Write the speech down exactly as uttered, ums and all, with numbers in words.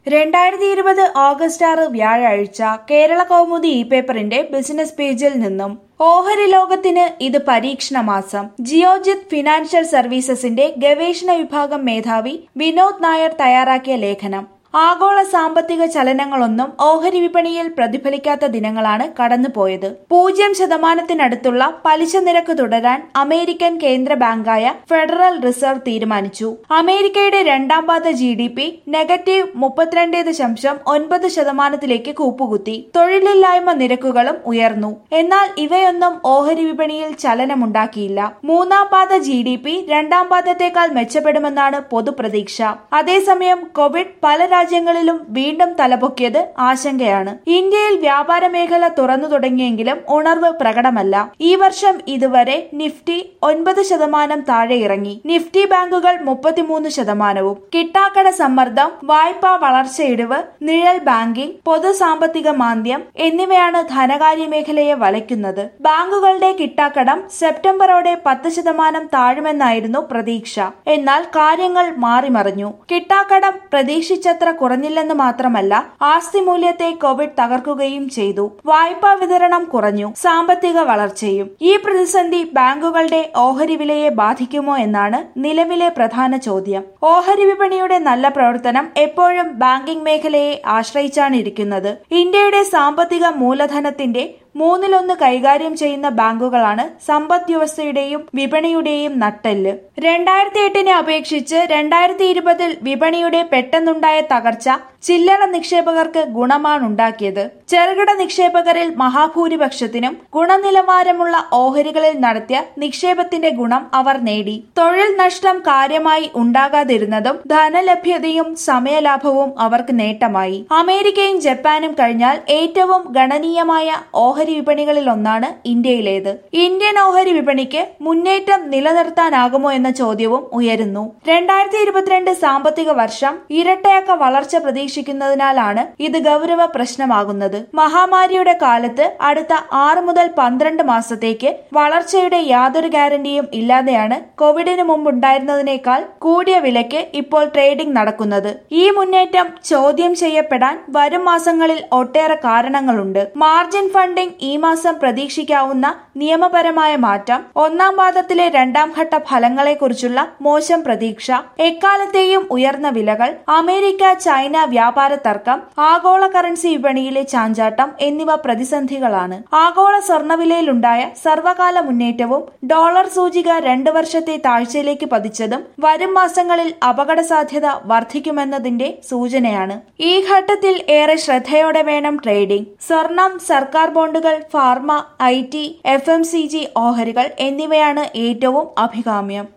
രണ്ടായിരത്തി ഇരുപത് ഓഗസ്റ്റ് ആറ് വ്യാഴാഴ്ച കേരള കൗമുദി ഇ പേപ്പറിന്റെ ബിസിനസ് പേജിൽ നിന്നും ഓഹരി ലോകത്തിന് ഇത് പരീക്ഷണ മാസം. ജിയോജിത് ഫിനാൻഷ്യൽ സർവീസസിന്റെ ഗവേഷണ വിഭാഗം മേധാവി വിനോദ് നായർ തയ്യാറാക്കിയ ലേഖനം. ആഗോള സാമ്പത്തിക ചലനങ്ങളൊന്നും ഓഹരി വിപണിയിൽ പ്രതിഫലിക്കാത്ത ദിനങ്ങളാണ് കടന്നുപോയത്. പൂജ്യം ശതമാനത്തിനടുത്തുള്ള പലിശ നിരക്ക് തുടരാൻ അമേരിക്കൻ കേന്ദ്ര ബാങ്കായ ഫെഡറൽ റിസർവ് തീരുമാനിച്ചു. അമേരിക്കയുടെ രണ്ടാം പാദ ജി ഡി പി നെഗറ്റീവ് മുപ്പത്തിരണ്ട് ദശാംശം ഒൻപത് ശതമാനത്തിലേക്ക് കൂപ്പുകുത്തി. തൊഴിലില്ലായ്മ നിരക്കുകളും ഉയർന്നു. എന്നാൽ ഇവയൊന്നും ഓഹരി വിപണിയിൽ ചലനമുണ്ടാക്കിയില്ല. മൂന്നാം പാദ ജി ഡി പി രണ്ടാം പാദത്തേക്കാൾ മെച്ചപ്പെടുമെന്നാണ് പൊതുപ്രതീക്ഷ. അതേസമയം കോവിഡ് പല രാജ്യങ്ങളിലും വീണ്ടും തലപൊക്കിയത് ആശങ്കയാണ്. ഇന്ത്യയിൽ വ്യാപാര മേഖല തുറന്നു തുടങ്ങിയെങ്കിലും ഉണർവ് പ്രകടമല്ല. ഈ വർഷം ഇതുവരെ നിഫ്റ്റി ഒൻപത് ശതമാനം താഴെ ഇറങ്ങി. നിഫ്റ്റി ബാങ്കുകൾ മുപ്പത്തിമൂന്ന് ശതമാനവും. കിട്ടാക്കട സമ്മർദ്ദം, വായ്പാ വളർച്ചയിടിവ്, നിഴൽ ബാങ്കിംഗ്, പൊതു സാമ്പത്തിക മാന്ദ്യം എന്നിവയാണ് ധനകാര്യ മേഖലയെ വലയ്ക്കുന്നത്. ബാങ്കുകളുടെ കിട്ടാക്കടം സെപ്റ്റംബറോടെ പത്ത് ശതമാനം താഴുമെന്നായിരുന്നു പ്രതീക്ഷ. എന്നാൽ കാര്യങ്ങൾ മാറിമറിഞ്ഞു. കിട്ടാക്കടം പ്രതീക്ഷിച്ചത്ര കുറഞ്ഞില്ലെന്ന് മാത്രമല്ല, ആസ്തി മൂല്യത്തെ കോവിഡ് തകർക്കുകയും ചെയ്തു. വായ്പാ വിതരണം കുറഞ്ഞു, സാമ്പത്തിക വളർച്ചയും. ഈ പ്രതിസന്ധി ബാങ്കുകളുടെ ഓഹരി വിലയെ ബാധിക്കുമോ എന്നാണ് നിലവിലെ പ്രധാന ചോദ്യം. ഓഹരി വിപണിയുടെ നല്ല പ്രവർത്തനം എപ്പോഴും ബാങ്കിംഗ് മേഖലയെ ആശ്രയിച്ചാണ് ഇരിക്കുന്നത്. ഇന്ത്യയുടെ സാമ്പത്തിക മൂലധനത്തിന്റെ മൂന്നിലൊന്ന് കൈകാര്യം ചെയ്യുന്ന ബാങ്കുകളാണ് സമ്പദ് വ്യവസ്ഥയുടെയും വിപണിയുടെയും നട്ടെല്ല്. രണ്ടായിരത്തി എട്ടിനെ അപേക്ഷിച്ച് രണ്ടായിരത്തി ഇരുപതിൽ വിപണിയുടെ പെട്ടെന്നുണ്ടായ തകർച്ച ചില്ലറ നിക്ഷേപകർക്ക് ഗുണമാണുണ്ടാക്കിയത്. ചെറുകിട നിക്ഷേപകരിൽ മഹാഭൂരിപക്ഷത്തിനും ഗുണനിലവാരമുള്ള ഓഹരികളിൽ നടത്തിയ നിക്ഷേപത്തിന്റെ ഗുണം അവർ നേടി. തൊഴിൽ നഷ്ടം കാര്യമായി ഉണ്ടാകാതിരുന്നതും ധനലഭ്യതയും സമയലാഭവും അവർക്ക് നേട്ടമായി. അമേരിക്കയും ജപ്പാനും കഴിഞ്ഞാൽ ഏറ്റവും ഗണനീയമായ ഓഹരി വിപണികളിൽ ഒന്നാണ് ഇന്ത്യയിലേത്. ഇന്ത്യൻ ഓഹരി വിപണിക്ക് മുന്നേറ്റം നിലനിർത്താനാകുമോ എന്ന ചോദ്യവും ഉയരുന്നു. രണ്ടായിരത്തി ഇരുപത്തിരണ്ട് സാമ്പത്തിക വർഷം ഇരട്ടയക്ക വളർച്ച പ്രതീക്ഷിക്കുന്നതിനാലാണ് ഇത് ഗൗരവ പ്രശ്നമാകുന്നത്. മഹാമാരിയുടെ കാലത്ത് അടുത്ത ആറ് മുതൽ പന്ത്രണ്ട് മാസത്തേക്ക് വളർച്ചയുടെ യാതൊരു ഗ്യാരണ്ടിയും ഇല്ലാതെയാണ് കോവിഡിന് മുമ്പുണ്ടായിരുന്നതിനേക്കാൾ കൂടിയ വിലയ്ക്ക് ഇപ്പോൾ ട്രേഡിംഗ് നടക്കുന്നത്. ഈ മുന്നേറ്റം ചോദ്യം ചെയ്യപ്പെടാൻ വരും മാസങ്ങളിൽ ഒട്ടേറെ കാരണങ്ങളുണ്ട്. മാർജിൻ ഫണ്ടിംഗ് ഈ മാസം പ്രതീക്ഷിക്കാവുന്ന നിയമപരമായ മാറ്റം, ഒന്നാം പാദത്തിലെ രണ്ടാം ഘട്ട ഫലങ്ങളെക്കുറിച്ചുള്ള മോശം പ്രതീക്ഷ, എക്കാലത്തെയും ഉയർന്ന വിലകൾ, അമേരിക്ക ചൈന വ്യാപാര തർക്കം, ആഗോള കറൻസി വിപണിയിലെ ചാഞ്ചാട്ടം എന്നിവ പ്രതിസന്ധികളാണ്. ആഗോള സ്വർണ്ണവിലയിലുണ്ടായ സർവകാല മുന്നേറ്റവും ഡോളർ സൂചിക രണ്ടു വർഷത്തെ താഴ്ചയിലേക്ക് പതിച്ചതും വരും മാസങ്ങളിൽ അപകട സാധ്യത വർദ്ധിക്കുമെന്നതിന്റെ സൂചനയാണ്. ഈ ഘട്ടത്തിൽ ഏറെ ശ്രദ്ധയോടെ വേണം ട്രേഡിംഗ്. സ്വർണം, സർക്കാർ ബോണ്ടുകൾ, pharma, I T, F M C G ഓഹരികൾ എന്നിവയാണ് ഏറ്റവും അഭികാമ്യം.